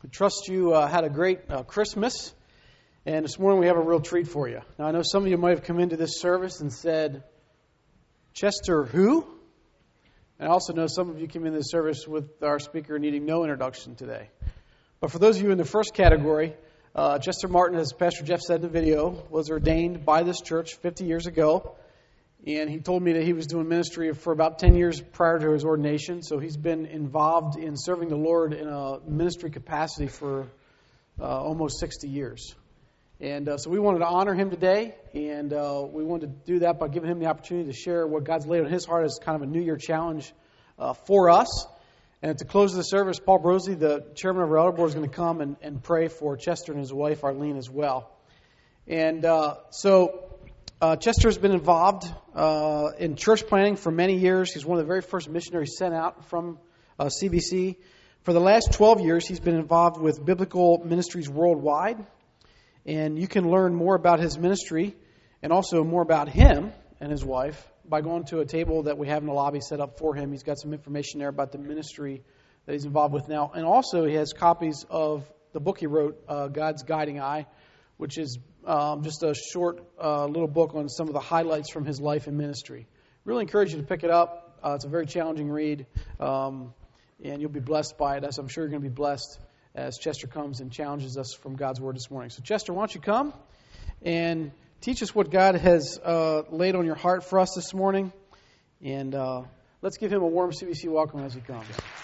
I trust you had a great Christmas, and this morning we have a real treat for you. Now, I know some of you might have come into this service and said, Chester who? And I also know some of you came into this service with our speaker needing no introduction today. But for those of you in the first category, Chester Martin, as Pastor Jeff said in the video, was ordained by this church 50 years ago. And he told me that he was doing ministry for about 10 years prior to his ordination. So he's been involved in serving the Lord in a ministry capacity for almost 60 years. And so we wanted to honor him today. And we wanted to do that by giving him the opportunity to share what God's laid on his heart as kind of a New Year challenge for us. And to close the service, Paul Brosley, the chairman of our elder board, is going to come and pray for Chester and his wife, Arlene, as well. And Chester has been involved in church planting for many years. He's one of the very first missionaries sent out from CBC. For the last 12 years, he's been involved with Biblical Ministries Worldwide. And you can learn more about his ministry and also more about him and his wife by going to a table that we have in the lobby set up for him. He's got some information there about the ministry that he's involved with now. And also he has copies of the book he wrote, God's Guiding Eye, which is just a short little book on some of the highlights from his life and ministry. Really encourage you to pick it up. It's a very challenging read, and you'll be blessed by it, as I'm sure you're going to be blessed as Chester comes and challenges us from God's Word this morning. So Chester, why don't you come and teach us what God has laid on your heart for us this morning, and let's give him a warm CBC welcome as he comes.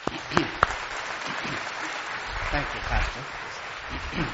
Thank you, Pastor.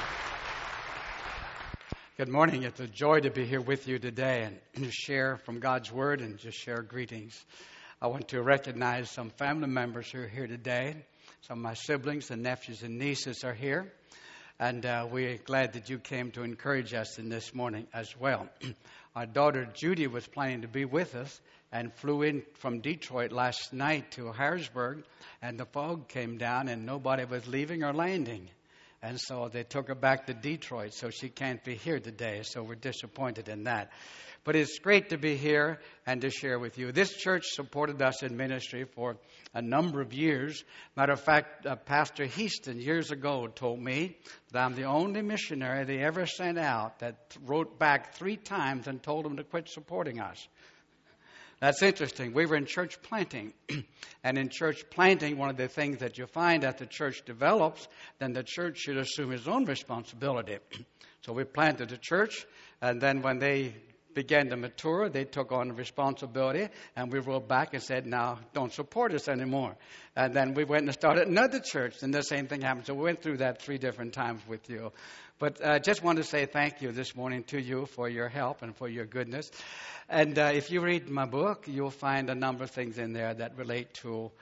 Good morning. It's a joy to be here with you today and to share from God's Word and just share greetings. I want to recognize some family members who are here today. Some of my siblings and nephews and nieces are here. And we're glad that you came to encourage us in this morning as well. Our daughter Judy was planning to be with us and flew in from Detroit last night to Harrisburg. And the fog came down and nobody was leaving or landing. And so they took her back to Detroit, so she can't be here today. So we're disappointed in that. But it's great to be here and to share with you. This church supported us in ministry for a number of years. Matter of fact, Pastor Heaston years ago told me that I'm the only missionary they ever sent out that wrote back 3 times and told them to quit supporting us. That's interesting. We were in church planting. And in church planting, one of the things that you find as the church develops, then the church should assume its own responsibility. So we planted a church, and then when they began to mature, they took on the responsibility, and we wrote back and said, now, don't support us anymore. And then we went and started another church, and the same thing happened. So we went through that 3 different times with you. But I just want to say thank you this morning to you for your help and for your goodness. And if you read my book, you'll find a number of things in there that relate to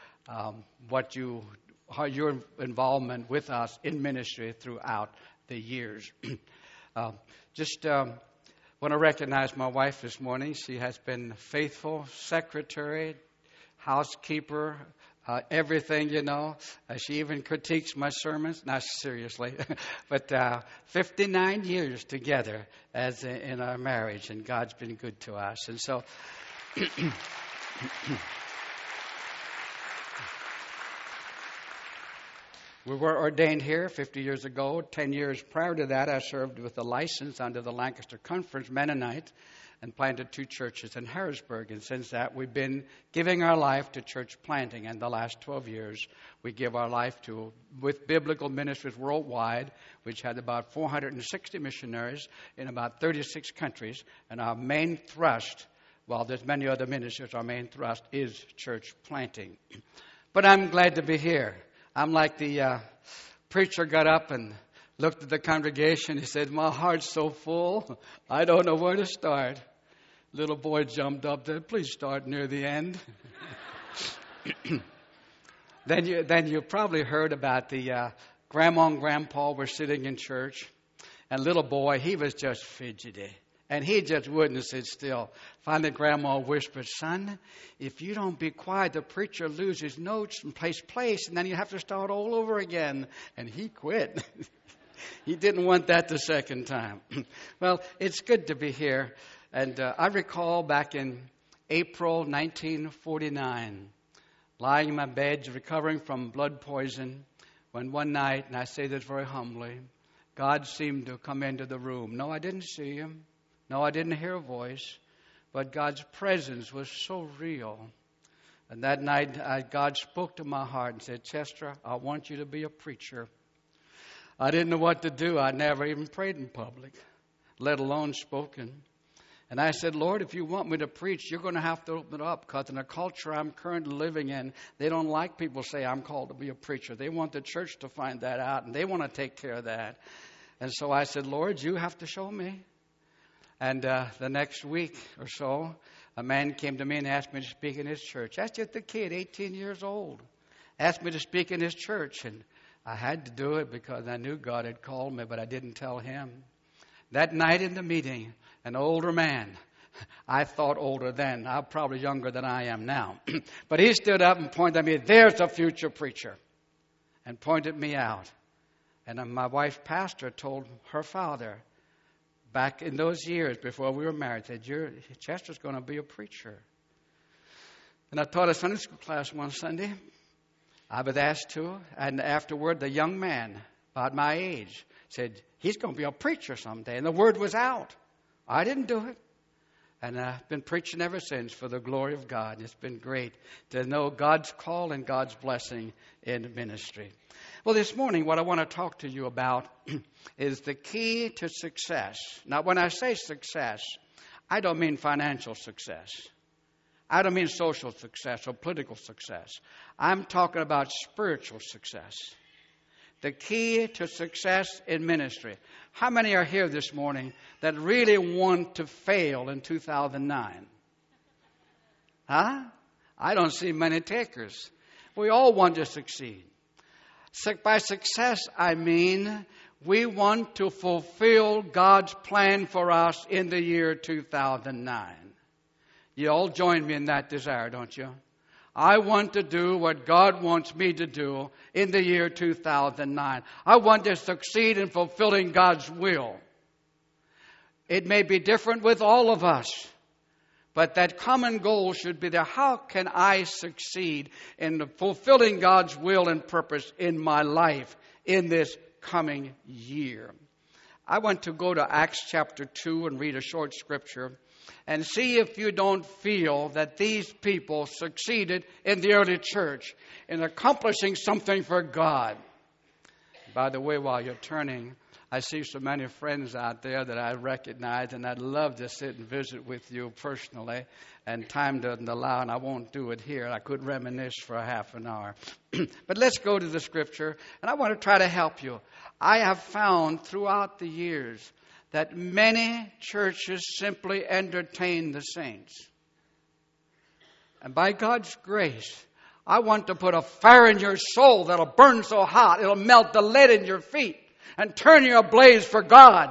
how your involvement with us in ministry throughout the years. Want to recognize my wife this morning. She has been faithful secretary, housekeeper, everything, She even critiques my sermons. Not seriously. But 59 years together in our marriage, and God's been good to us. And so we were ordained here 50 years ago. 10 years prior to that, I served with a license under the Lancaster Conference Mennonite and planted 2 churches in Harrisburg. And since that, we've been giving our life to church planting. And the last 12 years, we give our life with Biblical Ministries Worldwide, which had about 460 missionaries in about 36 countries. And our main thrust, while there's many other ministries, our main thrust is church planting. But I'm glad to be here. I'm like the preacher got up and looked at the congregation. He said, my heart's so full, I don't know where to start. Little boy jumped up there, please start near the end. Then you probably heard about the grandma and grandpa were sitting in church. And little boy, he was just fidgety. And he just wouldn't sit still. Finally, Grandma whispered, son, if you don't be quiet, the preacher loses notes and place, and then you have to start all over again. And he quit. He didn't want that the second time. Well, it's good to be here. And I recall back in April 1949, lying in my bed, recovering from blood poison, when one night, and I say this very humbly, God seemed to come into the room. No, I didn't see him. No, I didn't hear a voice. But God's presence was so real. And that night, God spoke to my heart and said, Chester, I want you to be a preacher. I didn't know what to do. I never even prayed in public, let alone spoken. And I said, Lord, if you want me to preach, you're going to have to open it up, because in the culture I'm currently living in, they don't like people say I'm called to be a preacher. They want the church to find that out, and they want to take care of that. And so I said, Lord, you have to show me. And the next week or so, a man came to me and asked me to speak in his church. That's just a kid, 18 years old. Asked me to speak in his church. And I had to do it because I knew God had called me, but I didn't tell him. That night in the meeting, an older man, I thought older then. I'm probably younger than I am now. But he stood up and pointed at me, there's a future preacher, and pointed me out. And my wife's pastor told her father, back in those years before we were married, said, Chester's going to be a preacher. And I taught a Sunday school class one Sunday. I was asked to, and afterward, the young man, about my age, said, he's going to be a preacher someday. And the word was out. I didn't do it. And I've been preaching ever since for the glory of God. It's been great to know God's call and God's blessing in ministry. Well, this morning, what I want to talk to you about is the key to success. Now, when I say success, I don't mean financial success. I don't mean social success or political success. I'm talking about spiritual success. The key to success in ministry. How many are here this morning that really want to fail in 2009? Huh? I don't see many takers. We all want to succeed. By success, I mean we want to fulfill God's plan for us in the year 2009. You all join me in that desire, don't you? I want to do what God wants me to do in the year 2009. I want to succeed in fulfilling God's will. It may be different with all of us, but that common goal should be there. How can I succeed in fulfilling God's will and purpose in my life in this coming year? I want to go to Acts chapter 2 and read a short scripture and see if you don't feel that these people succeeded in the early church in accomplishing something for God. By the way, while you're turning, I see so many friends out there that I recognize, and I'd love to sit and visit with you personally, and time doesn't allow, and I won't do it here. I could reminisce for a half an hour. But let's go to the scripture, and I want to try to help you. I have found throughout the years that many churches simply entertain the saints. And by God's grace, I want to put a fire in your soul that'll burn so hot, it'll melt the lead in your feet and turn you ablaze for God.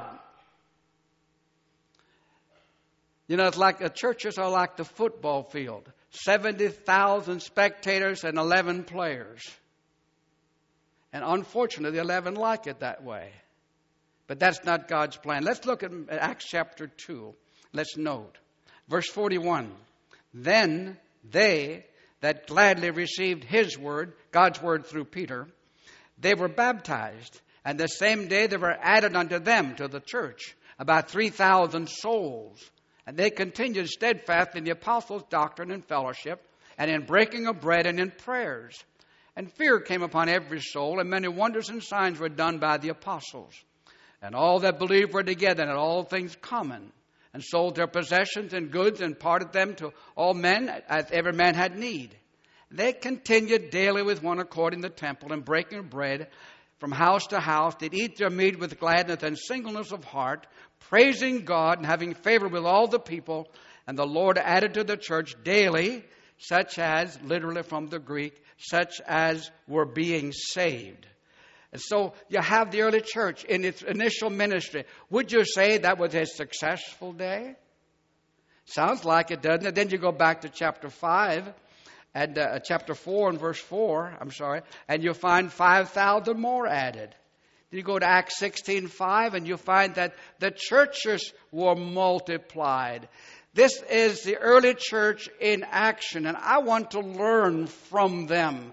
You know, it's like the churches are like the football field. 70,000 spectators and 11 players. And unfortunately, the 11 like it that way. But that's not God's plan. Let's look at Acts chapter 2. Let's note. Verse 41. Then they that gladly received his word, God's word through Peter, they were baptized. And the same day they were added unto them, to the church, about 3,000 souls. And they continued steadfast in the apostles' doctrine and fellowship, and in breaking of bread and in prayers. And fear came upon every soul, and many wonders and signs were done by the apostles. And all that believed were together, and had all things common, and sold their possessions and goods, and parted them to all men, as every man had need. They continued daily with one accord in the temple, and breaking bread from house to house, did eat their meat with gladness and singleness of heart, praising God, and having favor with all the people. And the Lord added to the church daily, such as, literally from the Greek, such as were being saved. And so you have the early church in its initial ministry. Would you say that was a successful day? Sounds like it, doesn't it? Then you go back to chapter 5 and chapter 4 and verse 4, and you'll find 5,000 more added. Then you go to Acts 16:5 and you'll find that the churches were multiplied. This is the early church in action, and I want to learn from them.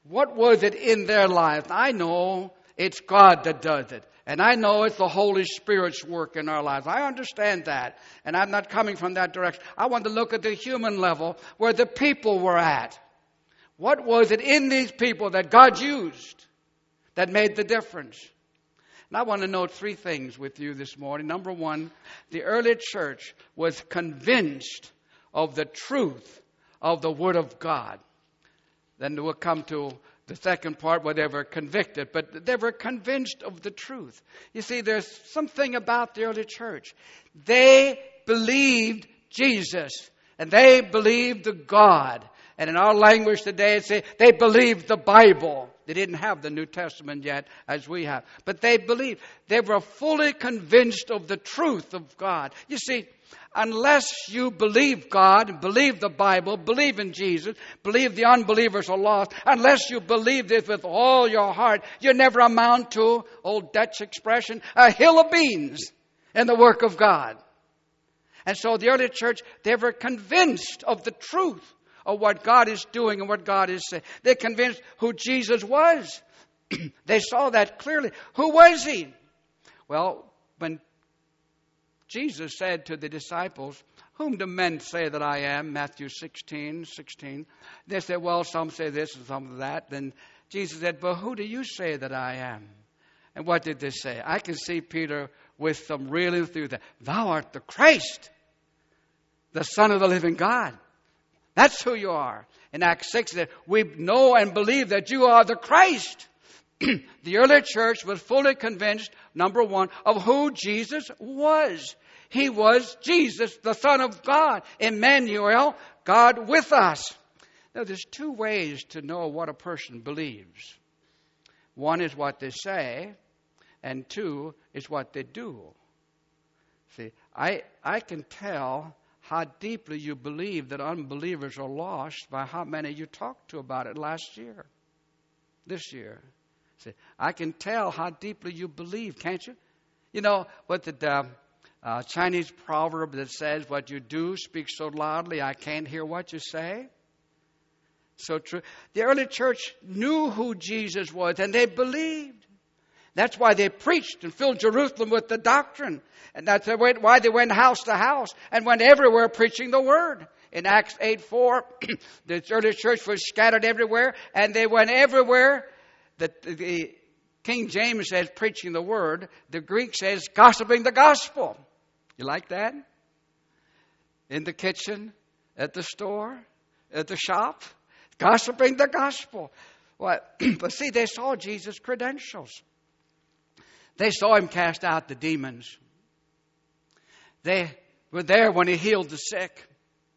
What was it in their lives? I know it's God that does it. And I know it's the Holy Spirit's work in our lives. I understand that. And I'm not coming from that direction. I want to look at the human level where the people were at. What was it in these people that God used that made the difference? And I want to note three things with you this morning. Number one, the early church was convinced of the truth of the Word of God. Then we'll come to the second part where they were convicted, but they were convinced of the truth. You see, there's something about the early church. They believed Jesus, and they believed the God. And in our language today, it's they believed the Bible. They didn't have the New Testament yet, as we have. But they believed. They were fully convinced of the truth of God. You see, unless you believe God, believe the Bible, believe in Jesus, believe the unbelievers are lost, unless you believe this with all your heart, you never amount to, old Dutch expression, a hill of beans in the work of God. And so the early church, they were convinced of the truth of what God is doing and what God is saying. They're convinced who Jesus was. They saw that clearly. Who was He? Well, when Jesus said to the disciples, "Whom do men say that I am?" Matthew 16. They said, "Well, some say this and some that." Then Jesus said, "But who do you say that I am?" And what did they say? I can see Peter with some real enthusiasm. "Thou art the Christ, the Son of the living God." That's who you are. In Acts 6, we know and believe that you are the Christ. The early church was fully convinced, number one, of who Jesus was. He was Jesus, the Son of God. Emmanuel, God with us. Now, there's two ways to know what a person believes. One is what they say, and two is what they do. See, I can tell how deeply you believe that unbelievers are lost by how many you talked to about it last year, this year. See, I can tell how deeply you believe, can't you? You know what the Chinese proverb that says, "What you do speaks so loudly, I can't hear what you say." So true. The early church knew who Jesus was, and they believed. That's why they preached and filled Jerusalem with the doctrine. And that's why they went house to house and went everywhere preaching the word. In Acts 8:4, the early church was scattered everywhere, and they went everywhere. The King James says preaching the word. The Greek says gossiping the gospel. You like that? In the kitchen, at the store, at the shop, gossiping the gospel. Well, but see, they saw Jesus' credentials. They saw Him cast out the demons. They were there when He healed the sick.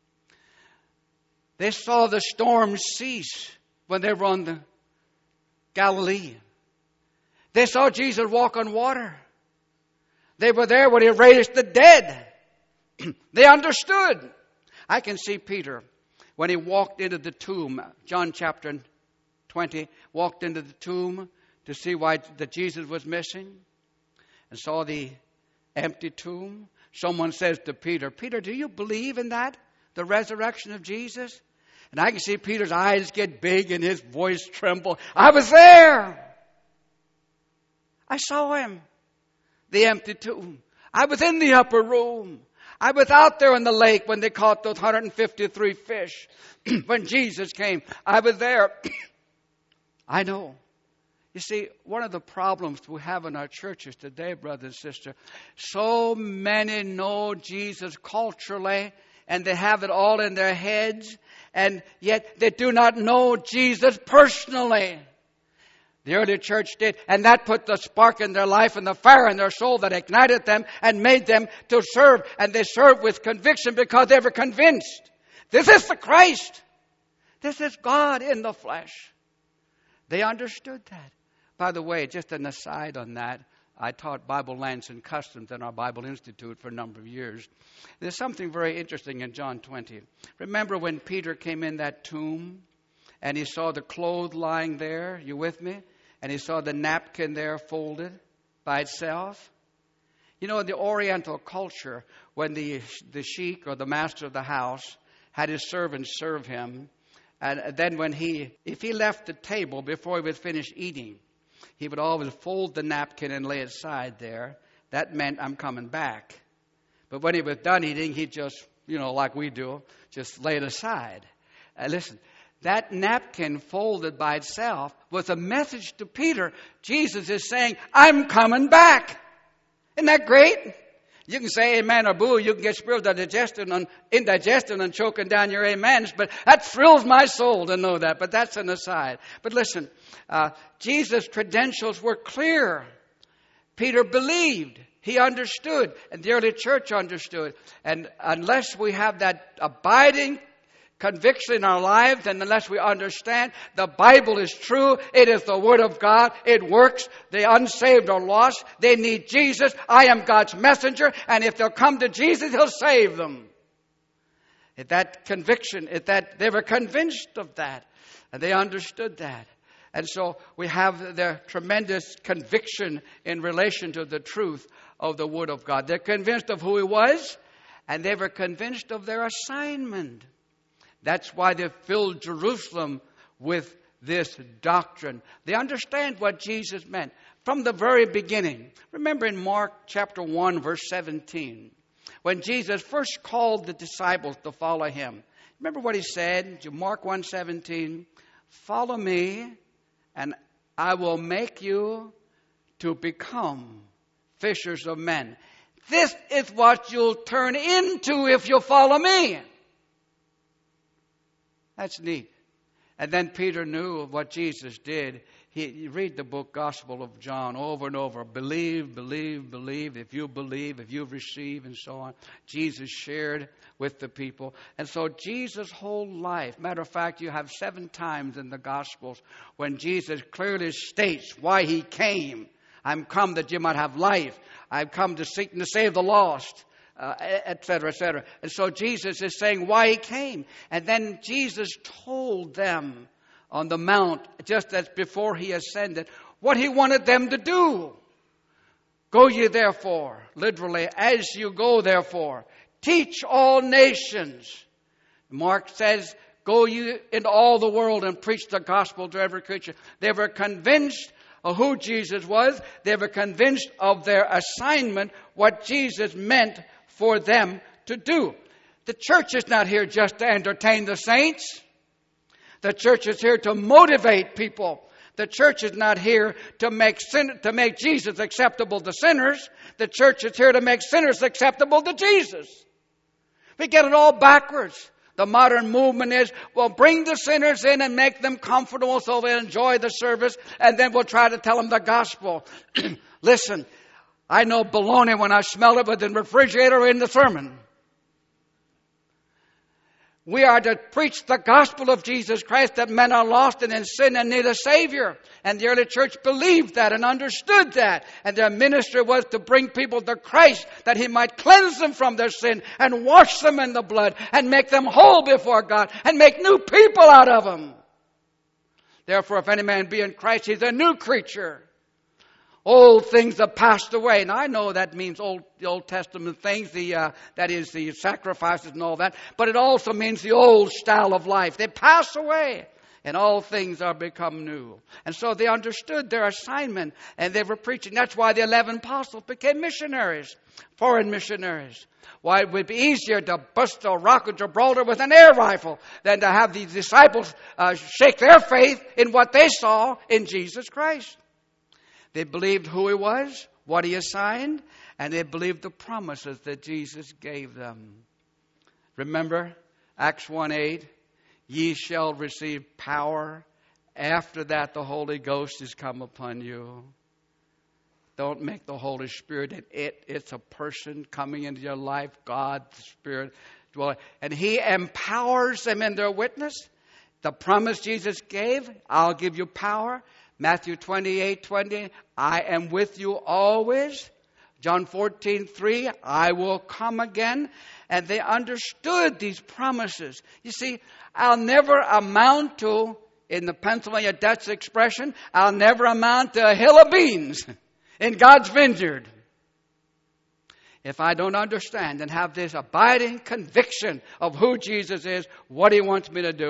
They saw the storms cease when they were on the Galilee. They saw Jesus walk on water. They were there when He raised the dead. They understood. I can see Peter when he walked into the tomb. John chapter 20, walked into the tomb to see why that Jesus was missing and saw the empty tomb. Someone says to Peter, "Peter, do you believe in that? The resurrection of Jesus?" And I can see Peter's eyes get big and his voice tremble. "I was there. I saw Him. The empty tomb. I was in the upper room. I was out there in the lake when they caught those 153 fish. When Jesus came, I was there." I know. You see, one of the problems we have in our churches today, brother and sister, so many know Jesus culturally, and they have it all in their heads, and yet they do not know Jesus personally. The early church did, and that put the spark in their life and the fire in their soul that ignited them and made them to serve. And they served with conviction because they were convinced. This is the Christ. This is God in the flesh. They understood that. By the way, just an aside on that, I taught Bible Lands and Customs in our Bible Institute for a number of years. There's something very interesting in John 20. Remember when Peter came in that tomb and he saw the clothes lying there? You with me? And he saw the napkin there folded by itself. You know, in the Oriental culture, when the sheikh or the master of the house had his servants serve him, And then if he left the table before he was finished eating, he would always fold the napkin and lay it aside there. That meant, I'm coming back. But when he was done eating, he'd just, like we do, just lay it aside. Listen, that napkin folded by itself was a message to Peter. Jesus is saying, I'm coming back. Isn't that great? You can say amen or boo. You can get spiritual indigestion and choking down your amens. But that thrills my soul to know that. But that's an aside. But listen, Jesus' credentials were clear. Peter believed. He understood. And the early church understood. And unless we have that abiding conviction in our lives, and unless we understand the Bible is true, it is the Word of God, it works, the unsaved are lost, they need Jesus, I am God's messenger, and if they'll come to Jesus, He'll save them. That conviction, they were convinced of that, and they understood that. And so we have their tremendous conviction in relation to the truth of the Word of God. They're convinced of who He was, and they were convinced of their assignment. That's why they filled Jerusalem with this doctrine. They understand what Jesus meant from the very beginning. Remember in Mark chapter 1, verse 17, when Jesus first called the disciples to follow Him. Remember what He said? Mark 1:17, follow me, and I will make you to become fishers of men. This is what you'll turn into if you follow me. That's neat. And then Peter knew of what Jesus did. You read the book Gospel of John over and over. Believe, believe, believe. If you believe, if you receive, and so on. Jesus shared with the people. And so Jesus' whole life, matter of fact, you have 7 times in the Gospels when Jesus clearly states why He came. I'm come that you might have life. I've come to seek and to save the lost. Etc., etc. And so Jesus is saying why He came. And then Jesus told them on the mount, just as before He ascended, what He wanted them to do. Go ye therefore, literally, as you go therefore, teach all nations. Mark says, go ye into all the world and preach the gospel to every creature. They were convinced of who Jesus was. They were convinced of their assignment, what Jesus meant for them to do. The church is not here just to entertain the saints. The church is here to motivate people. The church is not here to make Jesus acceptable to sinners. The church is here to make sinners acceptable to Jesus. We get it all backwards. The modern movement is, well, bring the sinners in and make them comfortable so they enjoy the service, and then we'll try to tell them the gospel. Listen, I know baloney when I smell it within the refrigerator or in the sermon. We are to preach the gospel of Jesus Christ, that men are lost and in sin and need a Savior. And the early church believed that and understood that. And their ministry was to bring people to Christ, that He might cleanse them from their sin and wash them in the blood and make them whole before God and make new people out of them. Therefore, if any man be in Christ, he's a new creature. Old things have passed away. Now, I know that means the Old Testament things, that is the sacrifices and all that. But it also means the old style of life. They pass away, and all things are become new. And so they understood their assignment, and they were preaching. That's why the 11 apostles became missionaries, foreign missionaries. Why it would be easier to bust a rock of Gibraltar with an air rifle than to have these disciples shake their faith in what they saw in Jesus Christ. They believed who He was, what He assigned, and they believed the promises that Jesus gave them. Remember Acts 1:8, ye shall receive power. After that, the Holy Ghost is come upon you. Don't make the Holy Spirit it's a person coming into your life, God, the Spirit dwelling. And He empowers them in their witness. The promise Jesus gave, I'll give you power. Matthew 28:20, I am with you always. John 14:3, I will come again. And they understood these promises. You see, I'll never amount to, in the Pennsylvania Dutch expression, I'll never amount to a hill of beans in God's vineyard if I don't understand and have this abiding conviction of who Jesus is, what He wants me to do,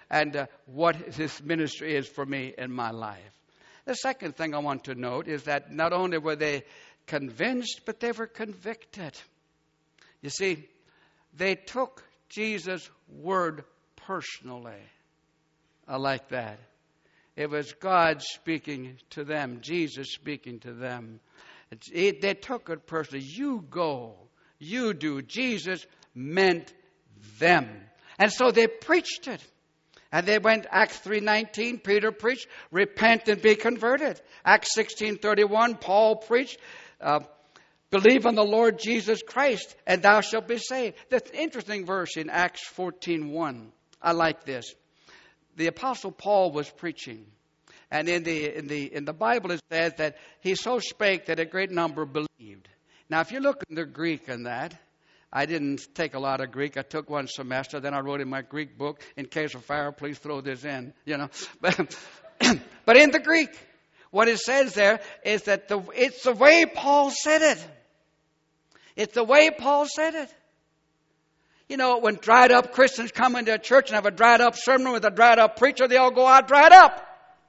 and what His ministry is for me in my life. The second thing I want to note is that not only were they convinced, but they were convicted. You see, they took Jesus' word personally. I like that. It was God speaking to them, Jesus speaking to them. They took it personally. You go, you do. Jesus meant them. And so they preached it. And they went, Acts 3:19, Peter preached, repent and be converted. Acts 16:31, Paul preached, believe on the Lord Jesus Christ, and thou shalt be saved. That's an interesting verse in Acts 14:1. I like this. The Apostle Paul was preaching. And in the Bible it says that he so spake that a great number believed. Now, if you look in the Greek in that, I didn't take a lot of Greek. I took one semester. Then I wrote in my Greek book, in case of fire, please throw this in. But in the Greek, what it says there is that it's the way Paul said it. It's the way Paul said it. You know, when dried up Christians come into a church and have a dried up sermon with a dried up preacher, they all go out dried up.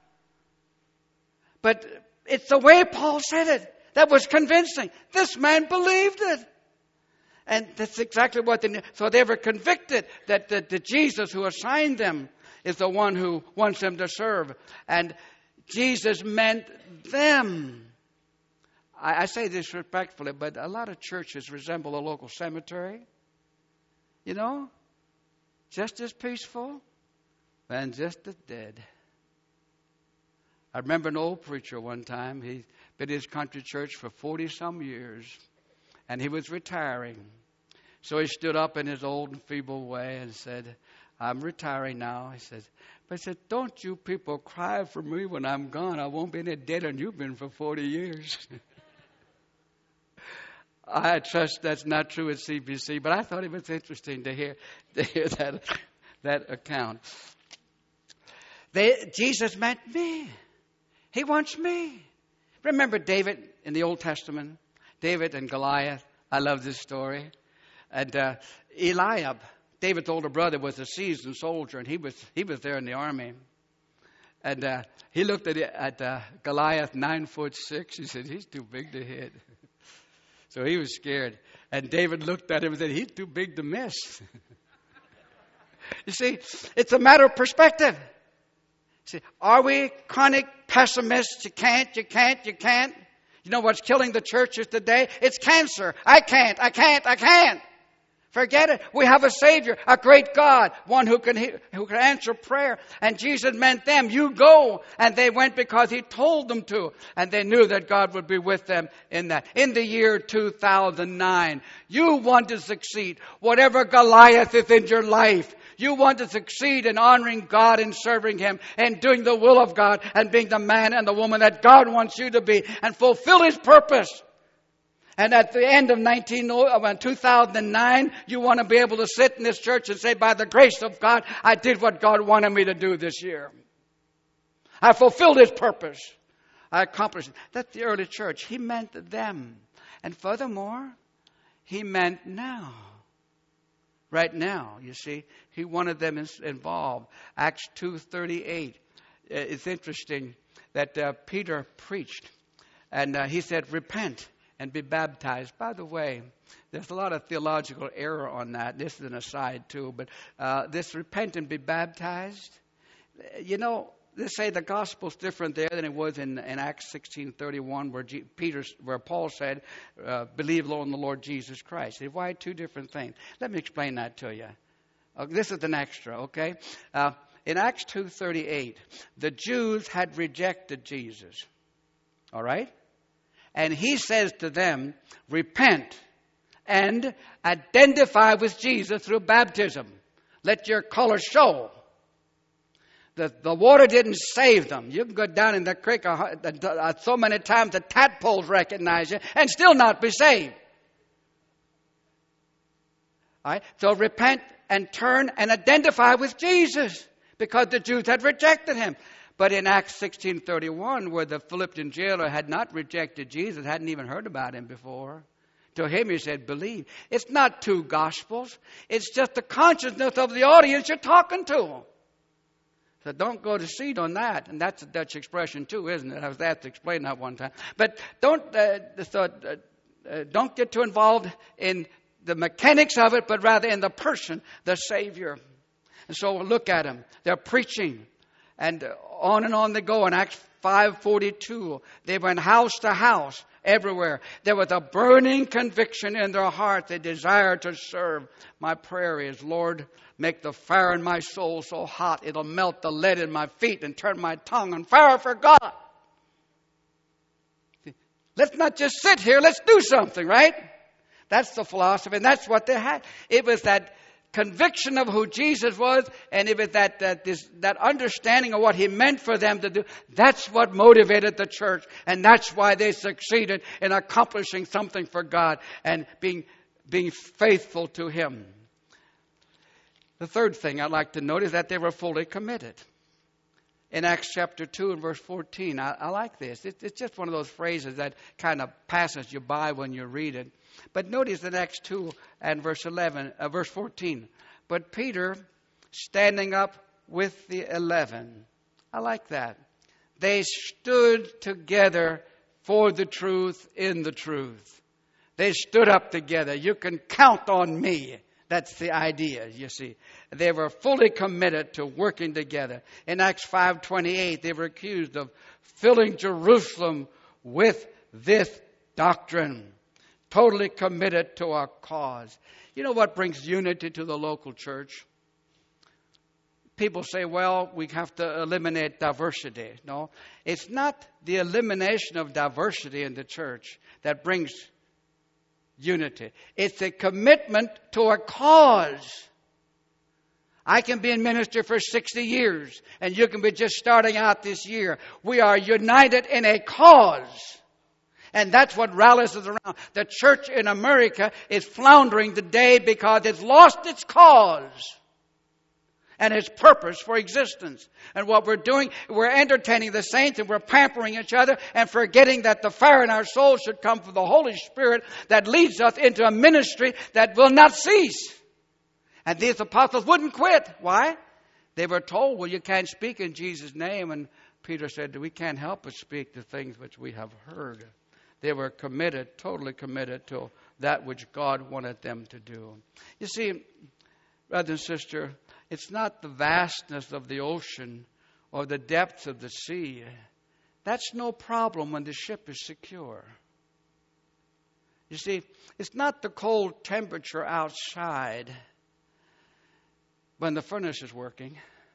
But it's the way Paul said it that was convincing. This man believed it. And that's exactly what so they were convicted that the Jesus who assigned them is the one who wants them to serve. And Jesus meant them. I say this respectfully, but a lot of churches resemble a local cemetery. You know, just as peaceful and just as dead. I remember an old preacher one time. He'd been in his country church for 40-some years, and he was retiring. So he stood up in his old and feeble way and said, I'm retiring now. He said, don't you people cry for me when I'm gone. I won't be any deader than you've been for 40 years. I trust that's not true at CBC, but I thought it was interesting to hear that account. Jesus meant me. He wants me. Remember David in the Old Testament? David and Goliath. I love this story. And Eliab, David's older brother, was a seasoned soldier, and he was there in the army. And he looked at Goliath, 9'6". He said, he's too big to hit. So he was scared. And David looked at him and said, he's too big to miss. You see, it's a matter of perspective. See, are we chronic pessimists? You can't. You know what's killing the churches today? It's cancer. I can't. Forget it. We have a Savior, a great God, one who can answer prayer. And Jesus meant them. You go. And they went because He told them to. And they knew that God would be with them in that. In the year 2009, you want to succeed. Whatever Goliath is in your life, you want to succeed in honoring God and serving Him and doing the will of God and being the man and the woman that God wants you to be and fulfill His purpose. And at the end of 2009, you want to be able to sit in this church and say, by the grace of God, I did what God wanted me to do this year. I fulfilled His purpose. I accomplished it. That's the early church. He meant them. And furthermore, He meant now. Right now, you see, He wanted them involved. Acts 2:38. It's interesting that Peter preached. And he said, repent and be baptized. By the way, there's a lot of theological error on that. This is an aside too. But this repent and be baptized, you know, they say the gospel's different there than it was in Acts 16:31 where Paul said, believe on the Lord Jesus Christ. He said, why two different things? Let me explain that to you. This is an extra, okay? In Acts 2:38, the Jews had rejected Jesus. All right? And He says to them, repent and identify with Jesus through baptism. Let your color show. The water didn't save them. You can go down in the creek so many times the tadpoles recognize you and still not be saved. All right? So repent and turn and identify with Jesus because the Jews had rejected Him. But in Acts 16:31, where the Philippian jailer had not rejected Jesus, hadn't even heard about Him before, to him He said, believe. It's not two gospels. It's just the consciousness of the audience you're talking to. So don't go to seed on that. And that's a Dutch expression too, isn't it? I was asked to explain that one time. But don't get too involved in the mechanics of it, but rather in the person, the Savior. And so look at them. They're preaching. And on they go. In Acts 5:42, they went house to house, everywhere. There was a burning conviction in their heart. They desired to serve. My prayer is, Lord, make the fire in my soul so hot it'll melt the lead in my feet and turn my tongue on fire for God. Let's not just sit here. Let's do something, right? That's the philosophy, and that's what they had. It was that conviction of who Jesus was, and it was that understanding of what He meant for them to do. That's what motivated the church, and that's why they succeeded in accomplishing something for God and being faithful to Him. The third thing I'd like to note is that they were fully committed. In Acts chapter 2 and verse 14, I like this. It's just one of those phrases that kind of passes you by when you read it. But notice in Acts 2 and verse 14. But Peter, standing up with the 11. I like that. They stood together for the truth in the truth. They stood up together. You can count on me. That's the idea, you see. They were fully committed to working together. In Acts 5:28, they were accused of filling Jerusalem with this doctrine. Totally committed to our cause. You know what brings unity to the local church? People say, well, we have to eliminate diversity. No, it's not the elimination of diversity in the church that brings unity. It's a commitment to a cause. I can be in ministry for 60 years, and you can be just starting out this year. We are united in a cause. And that's what rallies us around. The church in America is floundering today because it's lost its cause and its purpose for existence. And what we're doing, we're entertaining the saints and we're pampering each other and forgetting that the fire in our soul should come from the Holy Spirit that leads us into a ministry that will not cease. And these apostles wouldn't quit. Why? They were told, well, you can't speak in Jesus' name. And Peter said, we can't help but speak the things which we have heard. They were committed, totally committed to that which God wanted them to do. You see, brother and sister, it's not the vastness of the ocean or the depths of the sea. That's no problem when the ship is secure. You see, it's not the cold temperature outside when the furnace is working.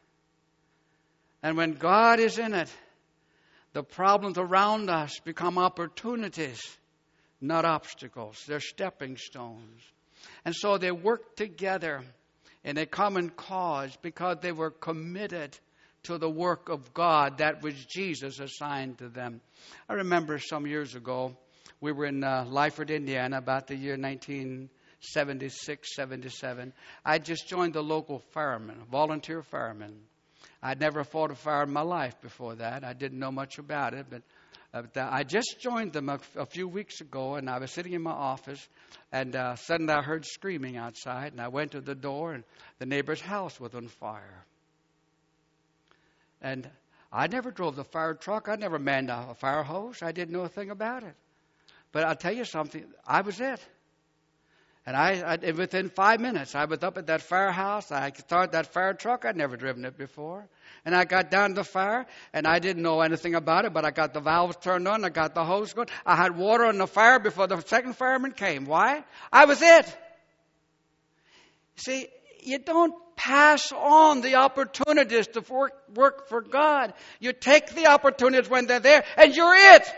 And when God is in it, the problems around us become opportunities, not obstacles. They're stepping stones. And so they worked together in a common cause because they were committed to the work of God that which Jesus assigned to them. I remember some years ago, we were in Lyford, Indiana, about the year 1976, 77. I just joined the local firemen, volunteer firemen. I'd never fought a fire in my life before that. I didn't know much about it, but I just joined them a few weeks ago, and I was sitting in my office, and suddenly I heard screaming outside, and I went to the door, and the neighbor's house was on fire. And I never drove the fire truck. I never manned a fire hose. I didn't know a thing about it. But I'll tell you something. I was it. And within 5 minutes, I was up at that firehouse. I started that fire truck. I'd never driven it before. And I got down to the fire, and I didn't know anything about it, but I got the valves turned on. I got the hose going. I had water on the fire before the second fireman came. Why? I was it. See, you don't pass on the opportunities to work for God. You take the opportunities when they're there, and you're it.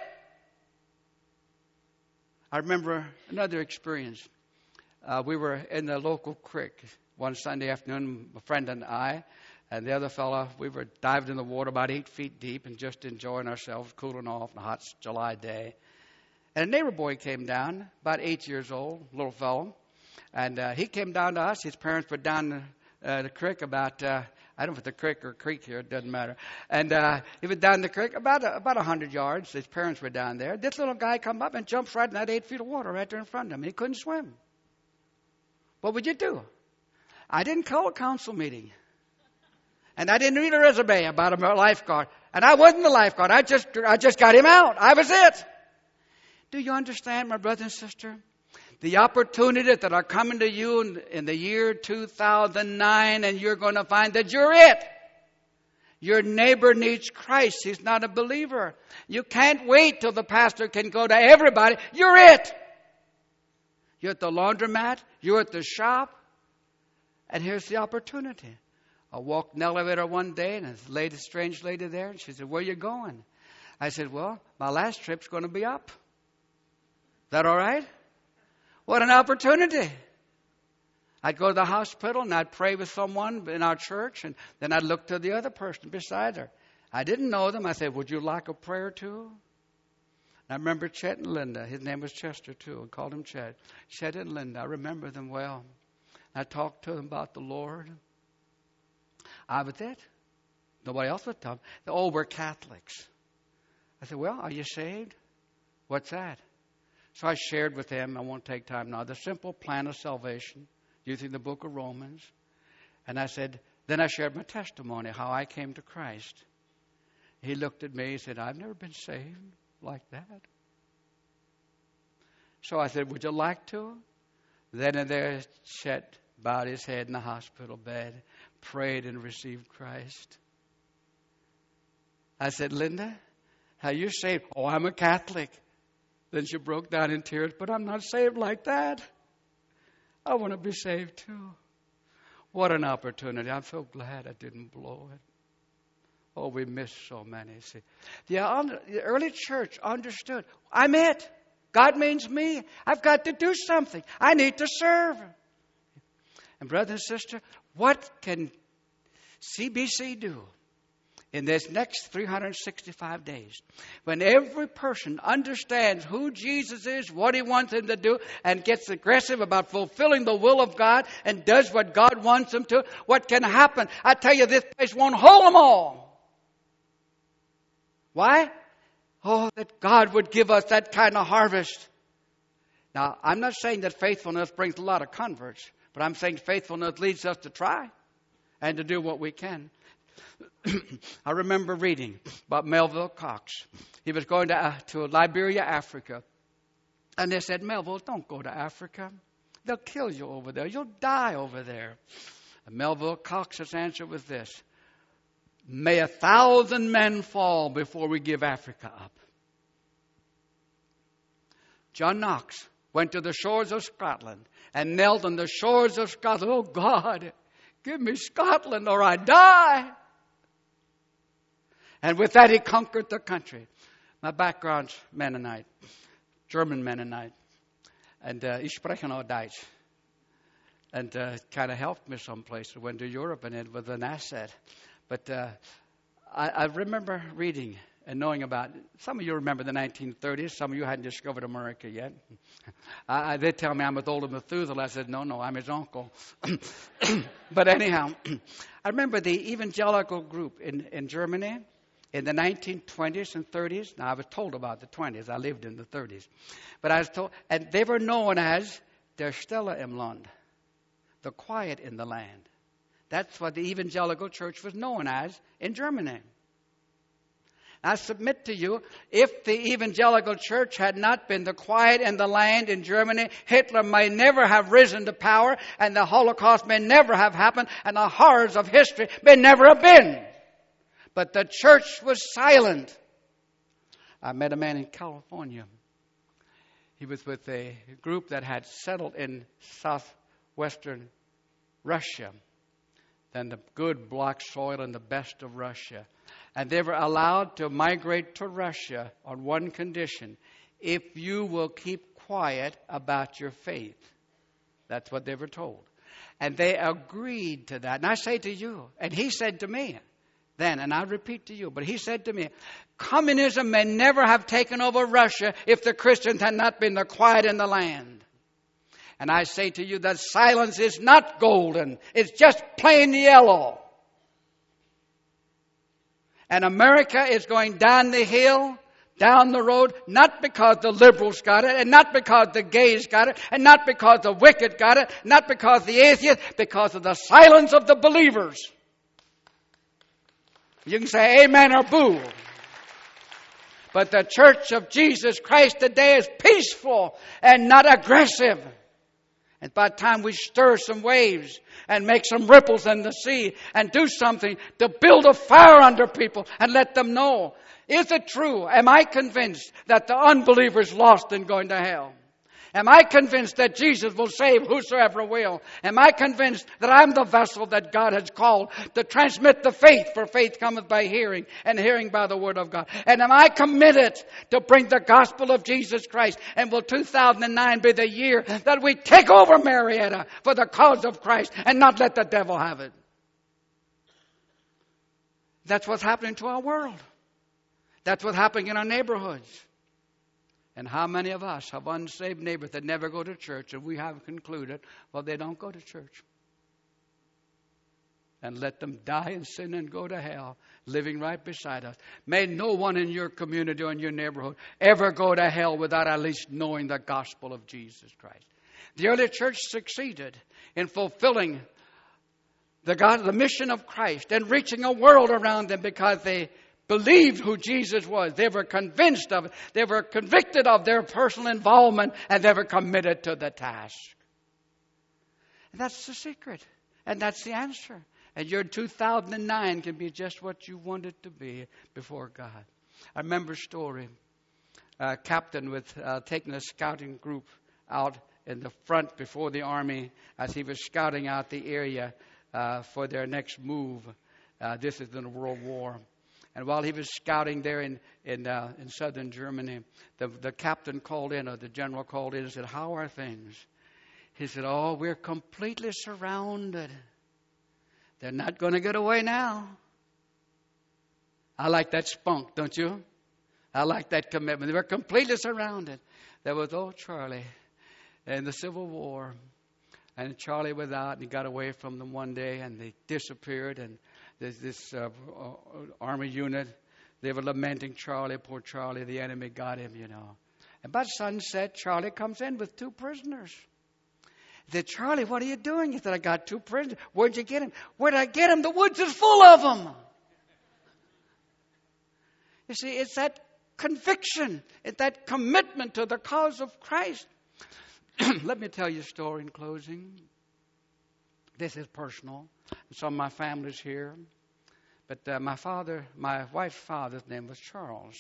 I remember another experience. We were in the local creek one Sunday afternoon, a friend and I, and the other fellow, we were diving in the water about 8 feet deep and just enjoying ourselves, cooling off on a hot July day. And a neighbor boy came down, about 8 years old, little fellow, and he came down to us. His parents were down the creek about, I don't know if it's a creek or a creek here, it doesn't matter. And he was down the creek about 100 yards. His parents were down there. This little guy come up and jumps right in that 8 feet of water right there in front of him. He couldn't swim. What would you do? I didn't call a council meeting. And I didn't read a resume about a lifeguard. And I wasn't the lifeguard. I just got him out. I was it. Do you understand, my brother and sister? The opportunities that are coming to you in the year 2009, and you're going to find that you're it. Your neighbor needs Christ. He's not a believer. You can't wait till the pastor can go to everybody. You're it. You're at the laundromat. You're at the shop. And here's the opportunity. I walked in the elevator one day, and there's a strange lady there. And she said, "Where are you going?" I said, "Well, my last trip's going to be up." Is that all right? What an opportunity. I'd go to the hospital, and I'd pray with someone in our church, and then I'd look to the other person beside her. I didn't know them. I said, "Would you like a prayer too?" And I remember Chet and Linda. His name was Chester too. I called him Chet. Chet and Linda. I remember them well. I talked to them about the Lord. I was it. Nobody else would tell them. "Oh, we're Catholics." I said, "Well, are you saved?" "What's that?" So I shared with them, I won't take time now, the simple plan of salvation using the book of Romans. And I said, then I shared my testimony, how I came to Christ. He looked at me and said, "I've never been saved like that." So I said, "Would you like to?" Then and there, Chet bowed his head in the hospital bed, prayed and received Christ. I said, "Linda, are you saved?" "Oh, I'm a Catholic." Then she broke down in tears. "But I'm not saved like that. I want to be saved too." What an opportunity. I'm so glad I didn't blow it. Oh, we missed so many. See, the early church understood. I'm it. God means me. I've got to do something. I need to serve. And brother and sister, what can CBC do in this next 365 days? When every person understands who Jesus is, what He wants them to do, and gets aggressive about fulfilling the will of God and does what God wants them to, what can happen? I tell you, this place won't hold them all. Why? Oh, that God would give us that kind of harvest. Now, I'm not saying that faithfulness brings a lot of converts, but I'm saying faithfulness leads us to try and to do what we can. I remember reading about Melville Cox. He was going to Liberia, Africa. And they said, "Melville, don't go to Africa. They'll kill you over there. You'll die over there." And Melville Cox's answer was this: "May 1,000 men fall before we give Africa up." John Knox went to the shores of Scotland and knelt on the shores of Scotland. "Oh God, give me Scotland or I die." And with that, he conquered the country. My background's Mennonite, German Mennonite. And ich spreche auch Deutsch. And kind of helped me someplace. I went to Europe and it was an asset. But I remember reading and knowing about, some of you remember the 1930s. Some of you hadn't discovered America yet. They tell me I'm with older Methuselah. I said, no, I'm his uncle. But anyhow, I remember the evangelical group in Germany in the 1920s and 30s. Now, I was told about the 20s. I lived in the 30s. But I was told, and they were known as der Stille im Land, the quiet in the land. That's what the evangelical church was known as in Germany. I submit to you, if the evangelical church had not been the quiet in the land in Germany, Hitler may never have risen to power, and the Holocaust may never have happened, and the horrors of history may never have been. But the church was silent. I met a man in California. He was with a group that had settled in southwestern Russia, then the good black soil and the best of Russia. And they were allowed to migrate to Russia on one condition: if you will keep quiet about your faith. That's what they were told. And they agreed to that. And I say to you, and he said to me then, and I repeat to you, but he said to me, communism may never have taken over Russia if the Christians had not been the quiet in the land. And I say to you that silence is not golden. It's just plain yellow. And America is going down the hill, down the road, not because the liberals got it, and not because the gays got it, and not because the wicked got it, not because the atheists, because of the silence of the believers. You can say amen or boo. But the church of Jesus Christ today is peaceful and not aggressive. And by the time we stir some waves and make some ripples in the sea and do something to build a fire under people and let them know, is it true? Am I convinced that the unbeliever is lost and going to hell? Am I convinced that Jesus will save whosoever will? Am I convinced that I'm the vessel that God has called to transmit the faith? For faith cometh by hearing, and hearing by the word of God. And am I committed to bring the gospel of Jesus Christ? And will 2009 be the year that we take over Marietta for the cause of Christ and not let the devil have it? That's what's happening to our world. That's what's happening in our neighborhoods. And how many of us have unsaved neighbors that never go to church, and we have concluded, well, they don't go to church. And let them die in sin and go to hell, living right beside us. May no one in your community or in your neighborhood ever go to hell without at least knowing the gospel of Jesus Christ. The early church succeeded in fulfilling the mission of Christ and reaching a world around them because they believed who Jesus was. They were convinced of it. They were convicted of their personal involvement, and they were committed to the task. And that's the secret. And that's the answer. And your 2009 can be just what you want it to be before God. I remember a story. A captain was taking a scouting group out in the front before the army as he was scouting out the area for their next move. This is in the World War. And while he was scouting there in southern Germany, the captain called in, or the general called in and said, "How are things?" He said, "Oh, we're completely surrounded. They're not going to get away now." I like that spunk, don't you? I like that commitment. They were completely surrounded. There was old Charlie in the Civil War. And Charlie was out, and he got away from them one day, and they disappeared. And there's this army unit. They were lamenting Charlie, poor Charlie. The enemy got him, you know. And by sunset, Charlie comes in with 2 prisoners. They said, "Charlie, what are you doing?" He said, "I got 2 prisoners." "Where'd you get them?" "Where'd I get them? The woods is full of them." You see, it's that conviction. It's that commitment to the cause of Christ. Let me tell you a story in closing. This is personal. Some of my family's here. But my wife's father's name was Charles.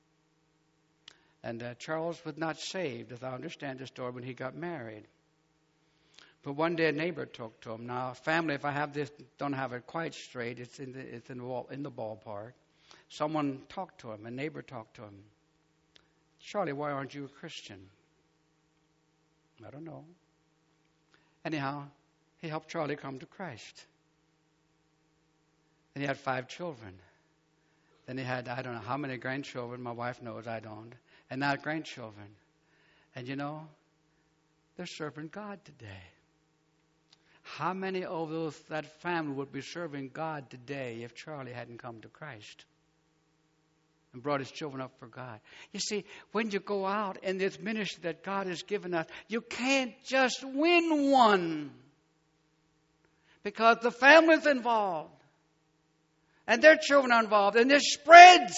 And Charles was not saved, as I understand the story, when he got married. But one day a neighbor talked to him. Now, family, if I have this, don't have it quite straight, it's in the ballpark. Someone talked to him, a neighbor talked to him. "Charlie, why aren't you a Christian?" "I don't know." Anyhow, he helped Charlie come to Christ. And he had 5 children. Then he had, I don't know how many grandchildren. My wife knows, I don't. And now grandchildren. And you know, they're serving God today. How many of that family would be serving God today if Charlie hadn't come to Christ and brought his children up for God? You see, when you go out in this ministry that God has given us, you can't just win one, because the family's involved and their children are involved, and this spreads.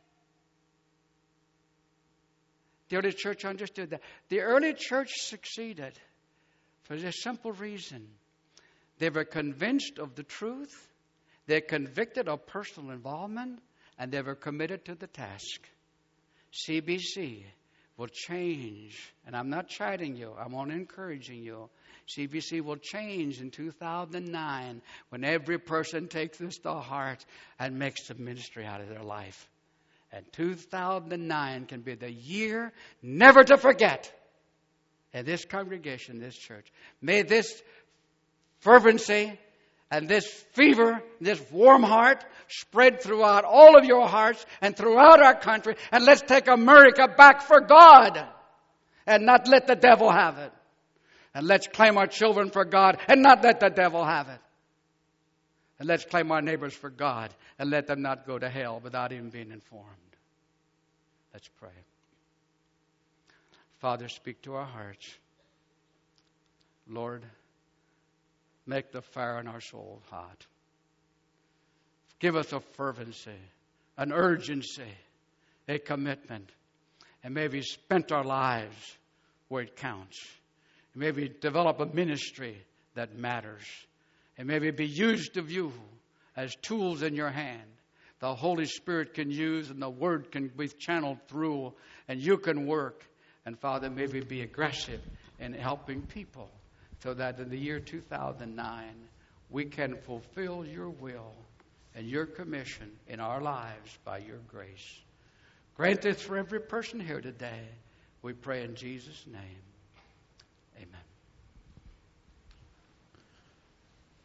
The early church understood that. The early church succeeded for this simple reason. They were convinced of the truth, they're convicted of personal involvement, and they were committed to the task. CBC will change, and I'm not chiding you, I'm only encouraging you. CBC will change in 2009 when every person takes this to heart and makes a ministry out of their life. And 2009 can be the year never to forget in this congregation, this church. May this fervency and this fever, this warm heart spread throughout all of your hearts and throughout our country. And let's take America back for God and not let the devil have it. And let's claim our children for God and not let the devil have it. And let's claim our neighbors for God and let them not go to hell without even being informed. Let's pray. Father, speak to our hearts. Lord, make the fire in our soul hot. Give us a fervency, an urgency, a commitment. And maybe spend our lives where it counts. Maybe develop a ministry that matters. And maybe be used of you as tools in your hand. The Holy Spirit can use and the Word can be channeled through and you can work. And Father, maybe be aggressive in helping people so that in the year 2009 we can fulfill your will and your commission in our lives by your grace. Grant this for every person here today. We pray in Jesus' name. Amen.